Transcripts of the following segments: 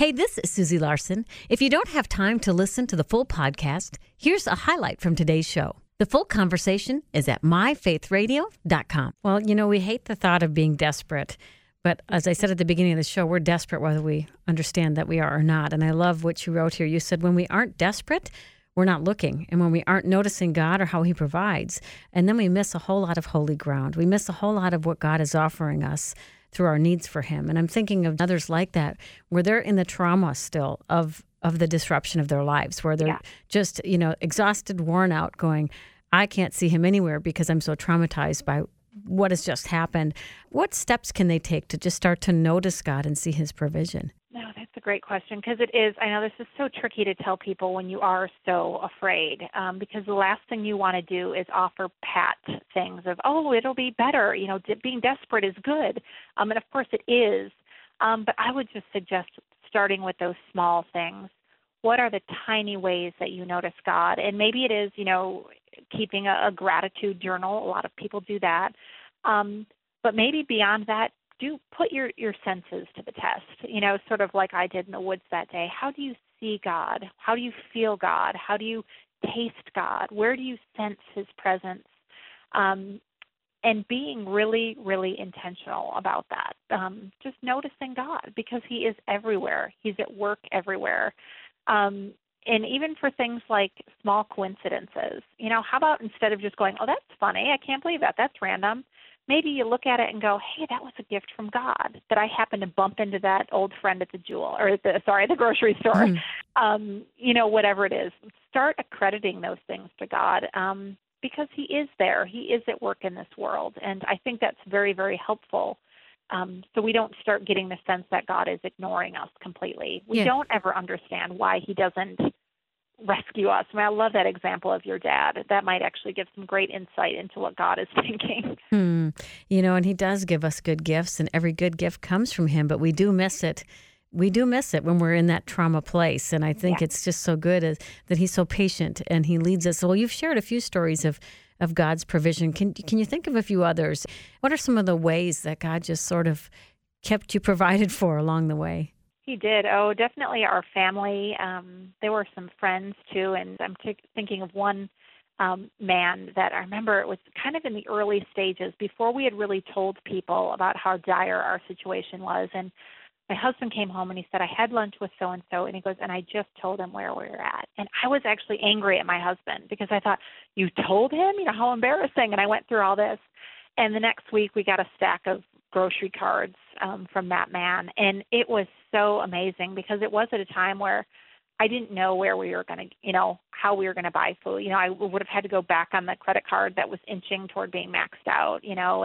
Hey, this is Susie Larson. If you don't have time to listen to the full podcast, here's a highlight from today's show. The full conversation is at myfaithradio.com. Well, we hate the thought of being desperate. But as I said at the beginning of the show, we're desperate whether we understand that we are or not. And I love what you wrote here. You said when we aren't desperate, we're not looking. And when we aren't noticing God or how he provides, and then we miss a whole lot of holy ground. We miss a whole lot of what God is offering us through our needs for him. And I'm thinking of others like that, where they're in the trauma still of the disruption of their lives, where they're just, exhausted, worn out, going, I can't see him anywhere because I'm so traumatized by what has just happened. What steps can they take to just start to notice God and see his provision? No, that's a great question, because it is. I know this is so tricky to tell people when you are so afraid, because the last thing you want to do is offer pat things of, oh, it'll be better. Being desperate is good. And of course it is. But I would just suggest starting with those small things. What are the tiny ways that you notice God? And maybe it is, keeping a gratitude journal. A lot of people do that. But maybe beyond that, do put your senses to the test, sort of like I did in the woods that day. How do you see God? How do you feel God? How do you taste God? Where do you sense his presence? And being really, really intentional about that. Just noticing God, because he is everywhere. He's at work everywhere. And even for things like small coincidences, how about instead of just going, oh, that's funny, I can't believe that, that's random, maybe you look at it and go, hey, that was a gift from God that I happened to bump into that old friend at the the grocery store. Whatever it is. Start accrediting those things to God, because he is there. He is at work in this world. And I think that's very, very helpful. So we don't start getting the sense that God is ignoring us completely. We don't ever understand why he doesn't rescue us. I love that example of your dad. That might actually give some great insight into what God is thinking. And he does give us good gifts, and every good gift comes from him, but we do miss it. We do miss it when we're in that trauma place. And I think it's just so good that he's so patient and he leads us. Well, you've shared a few stories of God's provision. Can you think of a few others? What are some of the ways that God just sort of kept you provided for along the way? He did. Oh, definitely our family. There were some friends too, and I'm thinking of one man that I remember. It was kind of in the early stages before we had really told people about how dire our situation was. And my husband came home and he said, I had lunch with so-and-so, and he goes, and I just told him where we were at. And I was actually angry at my husband because I thought, you told him? How embarrassing. And I went through all this. And the next week we got a stack of grocery cards from that man. And it was so amazing because it was at a time where I didn't know where we were going to, how we were going to buy food. I would have had to go back on the credit card that was inching toward being maxed out,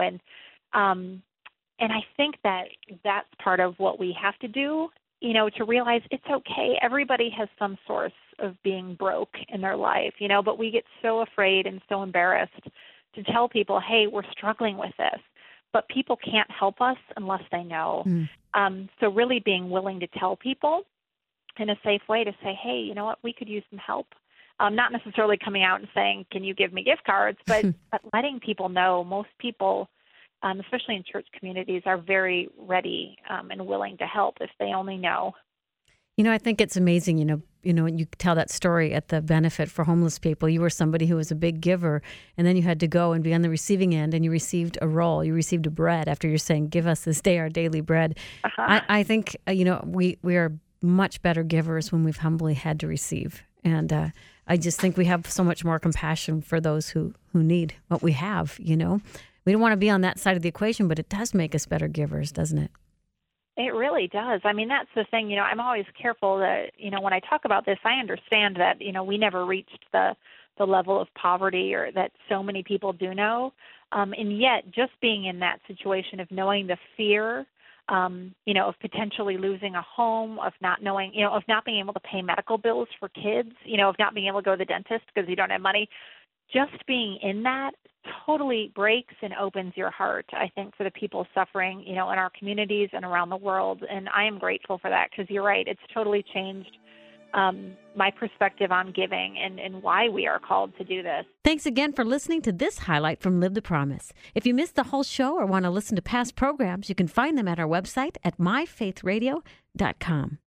and I think that that's part of what we have to do, to realize it's okay. Everybody has some source of being broke in their life, but we get so afraid and so embarrassed to tell people, hey, we're struggling with this. But people can't help us unless they know. So really being willing to tell people in a safe way to say, hey, you know what, we could use some help. Not necessarily coming out and saying, can you give me gift cards, but letting people know. Most people, especially in church communities, are very ready and willing to help if they only know. I think it's amazing, you tell that story at the benefit for homeless people. You were somebody who was a big giver, and then you had to go and be on the receiving end, and you received a roll. You received a bread after you're saying, give us this day our daily bread. I think, we are much better givers when we've humbly had to receive. And I just think we have so much more compassion for those who need what we have, We don't want to be on that side of the equation, but it does make us better givers, doesn't it? It really does. That's the thing, I'm always careful that, when I talk about this, I understand that, we never reached the level of poverty or that so many people do know. And yet just being in that situation of knowing the fear, of potentially losing a home, of not knowing, of not being able to pay medical bills for kids, of not being able to go to the dentist because you don't have money, just being in that totally breaks and opens your heart, I think, for the people suffering, in our communities and around the world. And I am grateful for that because you're right. It's totally changed my perspective on giving and why we are called to do this. Thanks again for listening to this highlight from Live the Promise. If you missed the whole show or want to listen to past programs, you can find them at our website at myfaithradio.com.